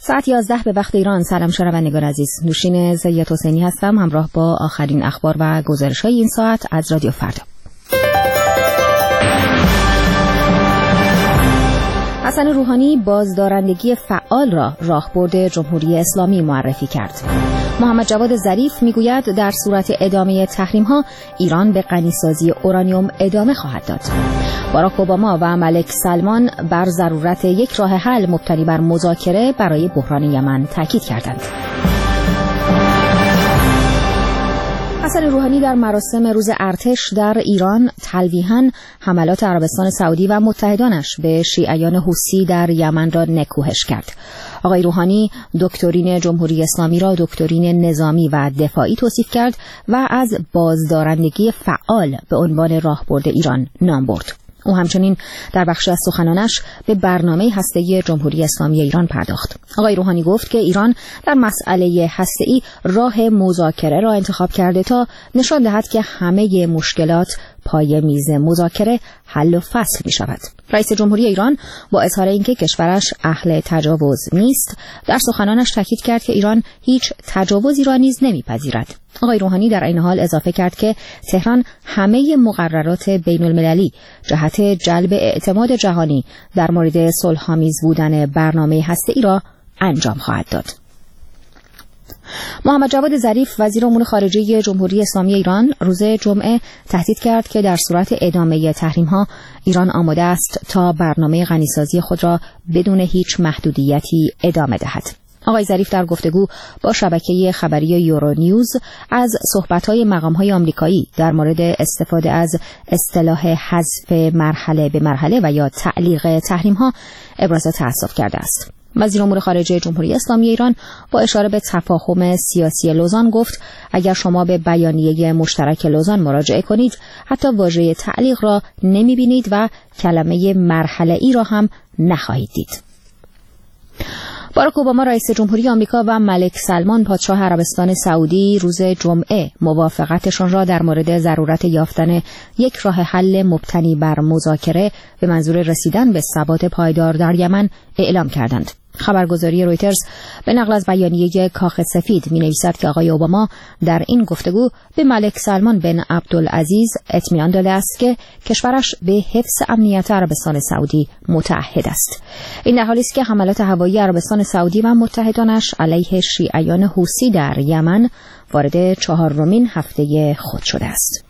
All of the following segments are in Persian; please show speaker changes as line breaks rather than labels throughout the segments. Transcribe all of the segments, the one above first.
ساعت 11 به وقت ایران. سلام شنوندگان عزیز، نوشین زیات حسینی هستم همراه با آخرین اخبار و گزارش‌های این ساعت از رادیو فردا. حسن روحانی بازدارندگی فعال را راهبرد جمهوری اسلامی معرفی کرد. محمد جواد ظریف میگوید در صورت ادامه تحریم‌ها ایران به غنیسازی اورانیوم ادامه خواهد داد. باراک اوباما و ملک سلمان بر ضرورت یک راه حل مبتنی بر مذاکره برای بحران یمن تاکید کردند. حسن روحانی در مراسم روز ارتش در ایران تلویحاً حملات عربستان سعودی و متحدانش به شیعیان حوثی در یمن را نکوهش کرد. آقای روحانی دکترین جمهوری اسلامی را دکترین نظامی و دفاعی توصیف کرد و از بازدارندگی فعال به عنوان راهبرد ایران نام برد. او همچنین در بخشی از سخنانش به برنامه هسته‌ای جمهوری اسلامی ایران پرداخت. آقای روحانی گفت که ایران در مسئله هسته‌ای راه مذاکره را انتخاب کرده تا نشان دهد که همه مشکلات پای میز مذاکره حل و فصل می شود. رئیس جمهوری ایران با اظهار اینکه کشورش اهل تجاوز نیست، در سخنانش تاکید کرد که ایران هیچ تجاوزی را نیز نمیپذیرد. آقای روحانی در این حال اضافه کرد که تهران همه مقررات بین المللی جهت جلب اعتماد جهانی در مورد صلح‌آمیز بودن برنامه هسته‌ای را انجام خواهد داد. محمد جواد ظریف وزیر امور خارجه جمهوری اسلامی ایران روز جمعه تهدید کرد که در صورت ادامه تحریم‌ها ایران آماده است تا برنامه غنیسازی خود را بدون هیچ محدودیتی ادامه دهد. آقای ظریف در گفتگو با شبکه خبری یورونیوز از صحبت‌های مقام‌های آمریکایی در مورد استفاده از اصطلاح حذف مرحله به مرحله و یا تعلیق تحریم‌ها ابراز تأسف کرده است. وزیر امور خارجه جمهوری اسلامی ایران با اشاره به تفاهم سیاسی لوزان گفت اگر شما به بیانیه مشترک لوزان مراجعه کنید حتی واژه تعلیق را نمی‌بینید و کلمه مرحله ای را هم نخواهید دید. باراک اوباما رئیس جمهوری آمریکا و ملک سلمان پادشاه عربستان سعودی روز جمعه موافقتشان را در مورد ضرورت یافتن یک راه حل مبتنی بر مذاکره به منظور رسیدن به ثبات پایدار در یمن اعلام کردند. خبرگزاری رویترز به نقل از بیانیه کاخ سفید می‌نویسد که آقای اوباما در این گفتگو به ملک سلمان بن عبدالعزیز اطمینان داده است که کشورش به حفظ امنیت عربستان سعودی متعهد است. این در حالی است که حملات هوایی عربستان سعودی و متحدانش علیه شیعیان حوثی در یمن وارد 4مین هفته خود شده است.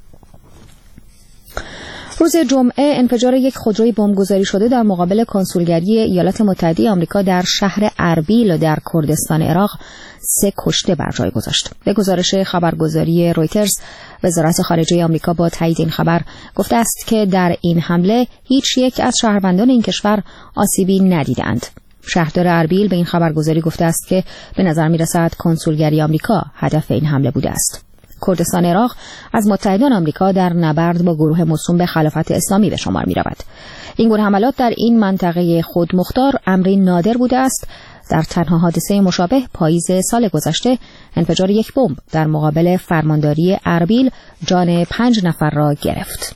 روز جمعه انفجار یک خودروی بمبگذاری شده در مقابل کنسولگری ایالات متحده آمریکا در شهر اربیل در کردستان عراق 3 کشته بر جای گذاشت. به گزارش خبرگزاری رویترز، وزارت خارجه آمریکا با تایید این خبر گفته است که در این حمله هیچ یک از شهروندان این کشور آسیبی ندیدند. شهردار اربیل به این خبرگزاری گفته است که به نظر می‌رسد کنسولگری آمریکا هدف این حمله بوده است. کردستان عراق از متحدان آمریکا در نبرد با گروه موسوم به خلافت اسلامی به شمار می رود. این گونه حملات در این منطقه خودمختار امری نادر بوده است. در تنها حادثه مشابه پاییز سال گذشته انفجار یک بمب در مقابل فرمانداری اربیل جان 5 نفر را گرفت.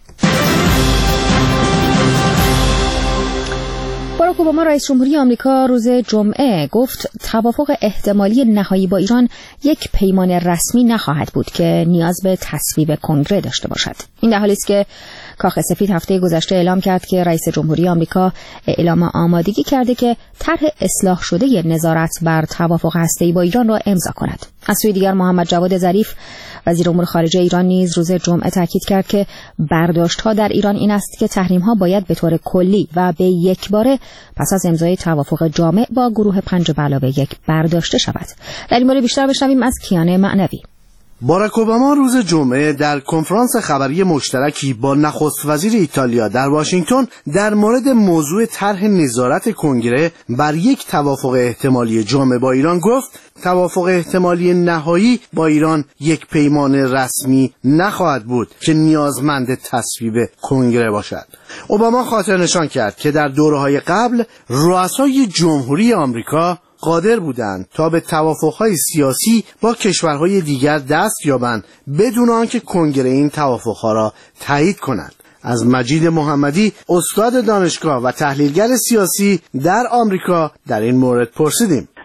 باراک اوباما رئیس جمهوری آمریکا روز جمعه گفت توافق احتمالی نهایی با ایران یک پیمان رسمی نخواهد بود که نیاز به تصویب کنگره داشته باشد. این در حالی است که کاخ سفید هفته گذشته اعلام کرد که رئیس جمهوری آمریکا اعلام آمادگی کرده که طرح اصلاح شده نظارت بر توافق هسته‌ای با ایران را امضا کند. از سوی دیگر محمد جواد ظریف وزیر امور خارجه ایران نیز روز جمعه تاکید کرد که برداشت‌ها در ایران این است که تحریم‌ها باید به طور کلی و به یکباره پس از امضای توافق جامع با گروه 5+1 برداشته شود. در این باره بیشتر بشنویم از کیان معنوی.
باراک اوباما روز جمعه در کنفرانس خبری مشترکی با نخست وزیر ایتالیا در واشنگتن در مورد موضوع طرح نظارت کنگره بر یک توافق احتمالی جامع با ایران گفت توافق احتمالی نهایی با ایران یک پیمان رسمی نخواهد بود که نیازمند تصویب کنگره باشد. اوباما خاطر نشان کرد که در دوره‌های قبل رؤسای جمهوری آمریکا قادر بودند تا به توافق‌های سیاسی با کشورهای دیگر دست یابند بدون آنکه کنگره این توافق‌ها را تایید کند. از مجید محمدی استاد دانشگاه و تحلیلگر سیاسی در آمریکا در این مورد پرسیدیم.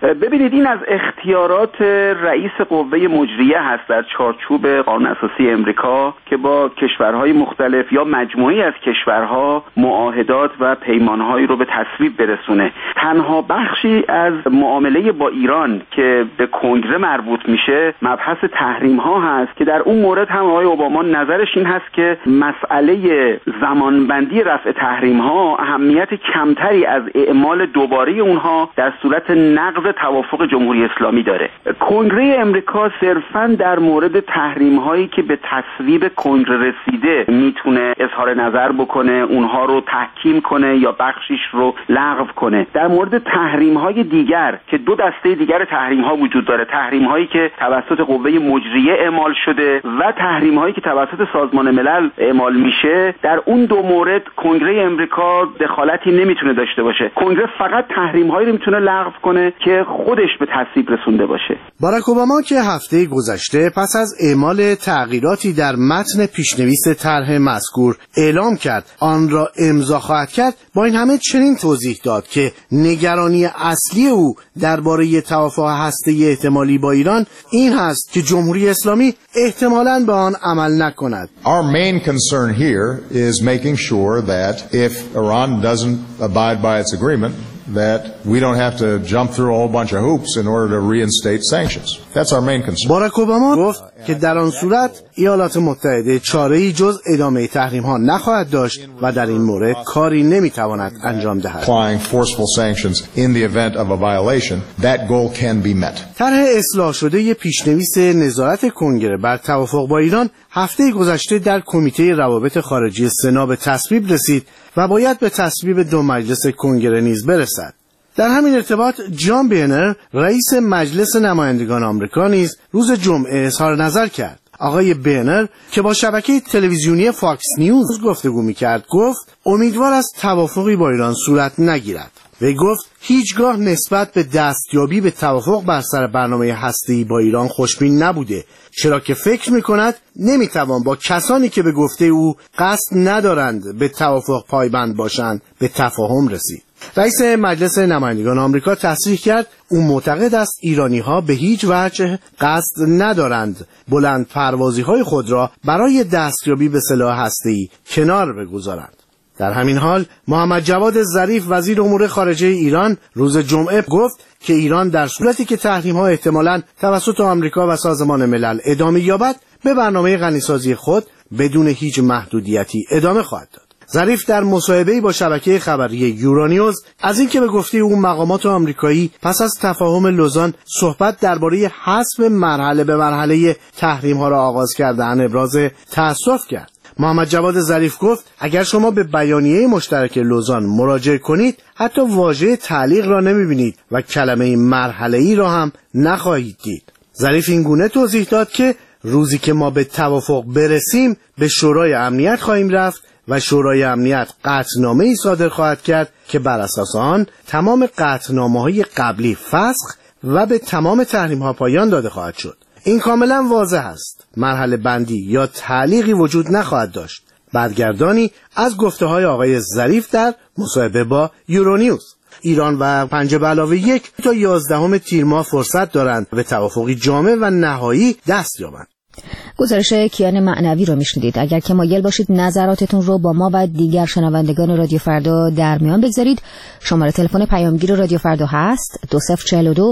ببینید این از اختیارات رئیس قوه مجریه هست در چارچوب قانون اساسی امریکا که با کشورهای مختلف یا مجموعی از کشورها معاهدات و پیمانهایی رو به تصویب برسونه. تنها بخشی از معامله با ایران که به کنگره مربوط میشه مبحث تحریم ها هست که در اون مورد هم آقای اوباما نظرش این هست که مسئله زمانبندی رفع تحریم ها اهمیت کمتری از اعمال دوباره اونها در صورت نقض توافق جمهوری اسلامی داره. کنگره امریکا صرفاً در مورد تحریم هایی که به تصویب کنگره رسیده میتونه اظهار نظر بکنه، اونها رو تحکیم کنه یا بخشیش رو لغو کنه. در مورد تحریم های دیگر که دو دسته دیگر تحریم ها وجود داره، تحریم هایی که توسط قوه مجریه اعمال شده و تحریم هایی که توسط سازمان ملل اعمال میشه، در اون دو مورد کنگره امریکا دخالتی نمیتونه داشته باشه. کنگره فقط تحریم هایی رو میتونه لغو کنه که خودش به تصویب رسونده باشه.
باراک اوباما که هفته گذشته پس از اعمال تغییراتی در متن پیشنویس طرح مذکور اعلام کرد آن را امضا خواهد کرد، با این همه چنین توضیح داد که نگرانی اصلی او درباره توافق هسته‌ای احتمالی با ایران این هست که جمهوری اسلامی احتمالاً به آن عمل نکند.
Our main concern here is making sure that if Iran doesn't abide by its agreement that we don't have to jump through a whole bunch of hoops in order to reinstate sanctions. That's our main concern.
باراک اوباما گفت که در آن صورت ایالات متحده چاره‌ای جز ادامه تحریم‌ها نخواهد داشت و در این مورد کاری نمی‌تواند انجام دهد.
Applying forceful sanctions in the event of a violation, that goal can be met.
طرح اصلاح شده پیشنویس نظارت کنگره بر توافق با ایران هفته گذشته در کمیته روابط خارجی سنا به تصویب رسید و باید به تصویب دو مجلس کنگره نیز برسد. در همین ارتباط جان بینر رئیس مجلس نمایندگان آمریکا نیز روز جمعه اظهار نظر کرد. آقای بینر که با شبکه تلویزیونی فاکس نیوز گفتگو می‌کرد گفت امیدوار است توافقی با ایران صورت نگیرد. وی گفت هیچگاه نسبت به دستیابی به توافق بر سر برنامه هسته‌ای با ایران خوشبین نبوده، چرا که فکر می‌کند نمی‌توان با کسانی که به گفته او قصد ندارند به توافق پایبند باشند به تفاهم رسید. رئیس مجلس نمایندگان آمریکا تصریح کرد او معتقد است ایرانی‌ها به هیچ وجه قصد ندارند بلند پروازی‌های خود را برای دستیابی به سلاح هسته‌ای کنار بگذارند. در همین حال محمد جواد ظریف وزیر امور خارجه ایران روز جمعه گفت که ایران در صورتی که تحریم‌ها احتمالاً توسط آمریکا و سازمان ملل ادامه یابد به برنامه غنیسازی خود بدون هیچ محدودیتی ادامه خواهد داد. ظریف در مصاحبه‌ای با شبکه خبری یورونیوز از اینکه به گفته او مقامات آمریکایی پس از تفاهم لوزان صحبت درباره حذف مرحله به مرحله تحریم‌ها را آغاز کردن ابراز تأسف کرد. محمد جواد ظریف گفت اگر شما به بیانیه مشترک لوزان مراجعه کنید حتی واژه تعلیق را نمی‌بینید و کلمه مرحله‌ای را هم نخواهید دید. ظریف این گونه توضیح داد که روزی که ما به توافق برسیم به شورای امنیت خواهیم رفت و شورای امنیت قطعنامه‌ای صادر خواهد کرد که بر اساس آن تمام قطعنامه‌های قبلی فسخ و به تمام تحریم‌ها پایان داده خواهد شد. این کاملا واضح است. مرحله بندی یا تعلیقی وجود نخواهد داشت. برگردانی از گفته‌های آقای ظریف در مصاحبه با یورونیوز. ایران و 5+1 تا 11 تیر ماه فرصت دارند به توافقی جامع و نهایی دست یابند.
گزارش کیان معنوی رو میشنیدید. اگر که مایل باشید نظراتتون رو با ما و دیگر شنوندگان رادیو فردا در میان بگذارید، شماره تلفن پیامگیر رادیو فردا هست 2042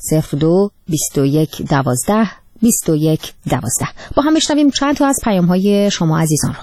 02 21 12 21 12. با هم بشنویم چند تا از پیام‌های شما عزیزان رو.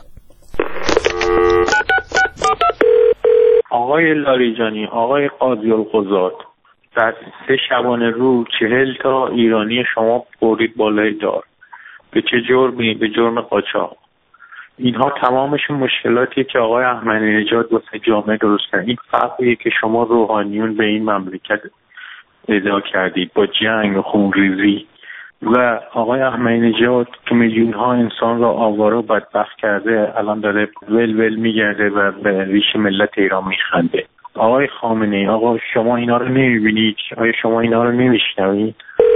آقای لاریجانی، آقای قاضی القضات، در 3 شبانه رو 40 تا ایرانی شما برید بالای دار. به چه جرمی؟ به جرم قاچاق. اینها تمامشون مشکلاتی که آقای احمدی نژاد واسه جامعه درست کرد. این فقریه که شما روحانیون به این مملکت ادعا کردید با جنگ و خونریزی، و آقای احمدی نژاد که میلیون‌ها انسان را آواره و بدبخت کرده الان داره ول میگرده و به ریش ملت ایران میخنده. آقای خامنه‌ای، آقا شما اینا رو نمیبینید؟ آیا شما اینا رو نمیشنوید؟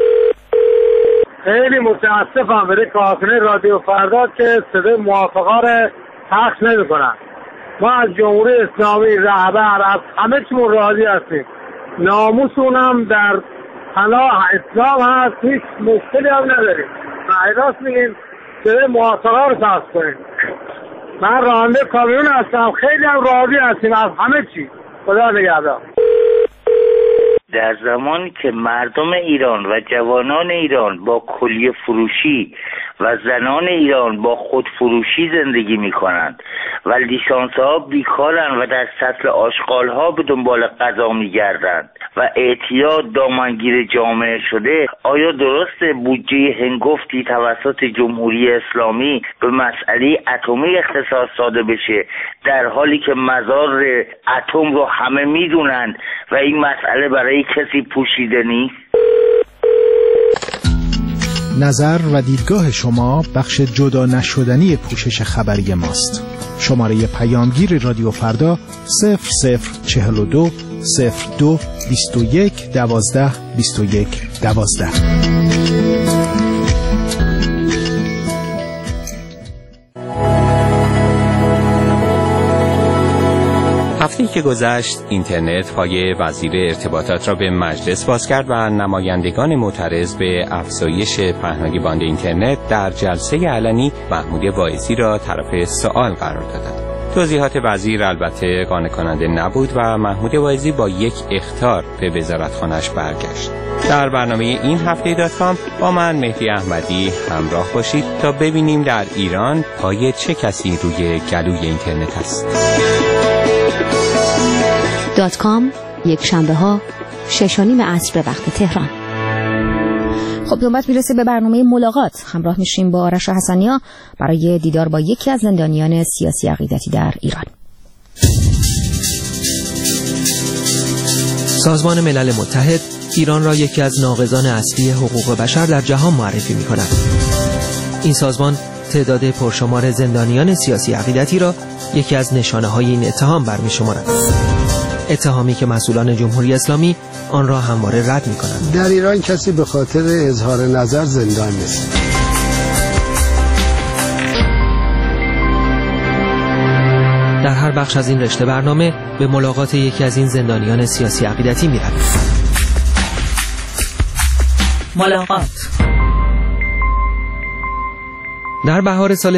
خیلی متاسفم برای کارکنان رادیو فردا که صدای موافقا رو پخش نمی‌کنن. ما از جمهوری اسلامی رهبر از همه چیمون راضی هستیم. ناموس اونم در پناه اسلام هست، هیچ مشکلی هم نداریم. راست میگیم که موافقه رو تحصیل کنیم. من راننده کامیون هستم، خیلی هم راضی هستیم از همه چی. خدا نگهدار.
در زمانی که مردم ایران و جوانان ایران با کلیه فروشی و زنان ایران با خودفروشی زندگی می کنند و لیسانس ها بیکارند و در سطل آشغال ها به دنبال غذا می گردند و اعتیاد دامنگیر جامعه شده، آیا درسته بودجه هنگفتی توسط جمهوری اسلامی به مسئله اتمی اختصاص داده بشه، در حالی که مزار اتم رو همه می دونند و این مسئله برای کسی پوشیده نیست؟
نظر و دیدگاه شما بخش جدا نشدنی پوشش خبری ماست. شماره پیامگیر رادیو فردا 0042 02 21 12 21 12.
هفته‌ای که گذشت اینترنت پای وزیر ارتباطات را به مجلس باز کرد و نمایندگان معترض به افزایش پهنای باند اینترنت در جلسه علنی محمود واعظی را طرف سوال قرار دادند. توضیحات وزیر البته قانع کننده نبود و محمود واعظی با یک اخطار به وزارتخانه‌اش برگشت. در برنامه این هفته .com با من مهدی احمدی همراه باشید تا ببینیم در ایران پای چه کسی روی گلوی اینترنت است.
.com یک شنبه ها 6:30 عصر به وقت تهران. خب نوبت میرسه به برنامه ملاقات. همراه میشیم با آرش حسنیا برای دیدار با یکی از زندانیان سیاسی عقیدتی در ایران.
سازمان ملل متحد ایران را یکی از ناقضان اصلی حقوق بشر در جهان معرفی می‌کند. این سازمان تعداد پرشمار زندانیان سیاسی عقیدتی را یکی از نشانه‌های این اتهام برمی‌شمارد. اتهامی که مسئولان جمهوری اسلامی آن را همواره رد می‌کنند.
در ایران کسی به خاطر اظهار نظر زندان نیست.
در هر بخش از این رشته برنامه به ملاقات یکی از این زندانیان سیاسی عقیدتی می‌رویم.
ملاقات.
در بهار سال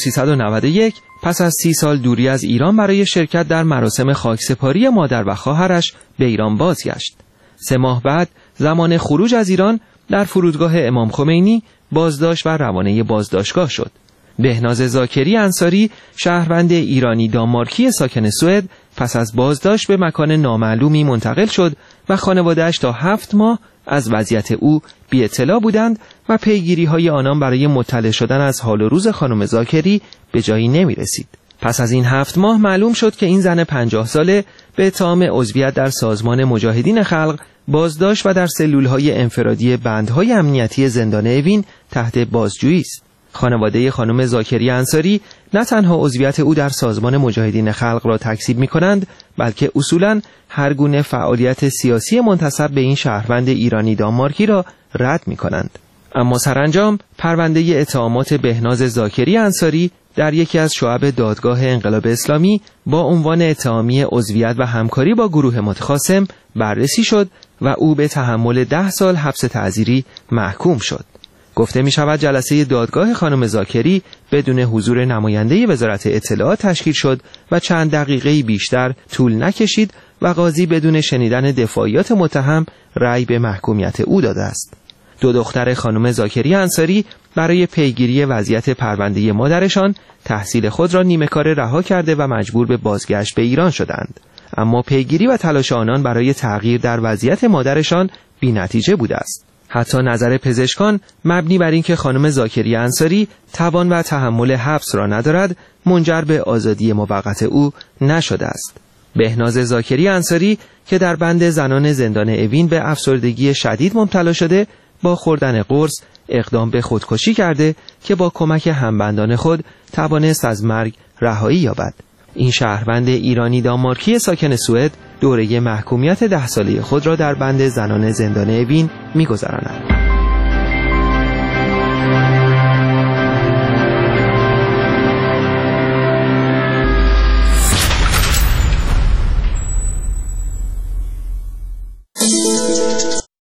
1391 پس از 30 سال دوری از ایران برای شرکت در مراسم خاکسپاری مادر و خواهرش به ایران بازگشت. 3 ماه بعد زمان خروج از ایران در فرودگاه امام خمینی بازداشت و روانه بازداشتگاه شد. بهناز زاکری انصاری شهروند ایرانی دانمارکی ساکن سوئد پس از بازداشت به مکان نامعلومی منتقل شد و خانواده‌اش تا 7 ماه از وضعیت او بی اطلاع بودند و پیگیری‌های آنان برای مطلع شدن از حال و روز خانم زاکری به جایی نمی رسید. پس از این 7 ماه معلوم شد که این زن 50 ساله به اتهام عضویت در سازمان مجاهدین خلق بازداشت و در سلول‌های انفرادی بندهای امنیتی زندان اوین تحت بازجویی است. خانواده خانم زاکری انصاری نه تنها عضویت او در سازمان مجاهدین خلق را تکذیب می‌کنند، بلکه اصولاً هر گونه فعالیت سیاسی منتسب به این شهروند ایرانی دانمارکی را رد می‌کنند. اما سرانجام پرونده اتهامات بهناز زاکری انصاری در یکی از شعب دادگاه انقلاب اسلامی با عنوان اتهامی عضویت و همکاری با گروه متخاصم بررسی شد و او به تحمل 10 سال حبس تعزیری محکوم شد. گفته می شود جلسه دادگاه خانم زاکری بدون حضور نماینده وزارت اطلاعات تشکیل شد و چند دقیقه بیشتر طول نکشید و قاضی بدون شنیدن دفاعیات متهم رأی به محکومیت او داده است. 2 دختر خانم زاکری انصاری برای پیگیری وضعیت پرونده مادرشان تحصیل خود را نیمه کاره رها کرده و مجبور به بازگشت به ایران شدند. اما پیگیری و تلاش آنان برای تغییر در وضعیت مادرشان بی‌نتیجه بوده است. حتی نظر پزشکان مبنی بر اینکه خانم زاکری انصاری توان و تحمل حبس را ندارد منجر به آزادی موقت او نشده است. بهناز زاکری انصاری که در بند زنان زندان اوین به افسردگی شدید مبتلا شده با خوردن قرص اقدام به خودکشی کرده که با کمک همبندان خود توانست از مرگ رهایی یابد. این شهروند ایرانی دانمارکی ساکن سوئد دوره محکومیت 10 ساله خود را در بند زنان زندان اوین می‌گذراند.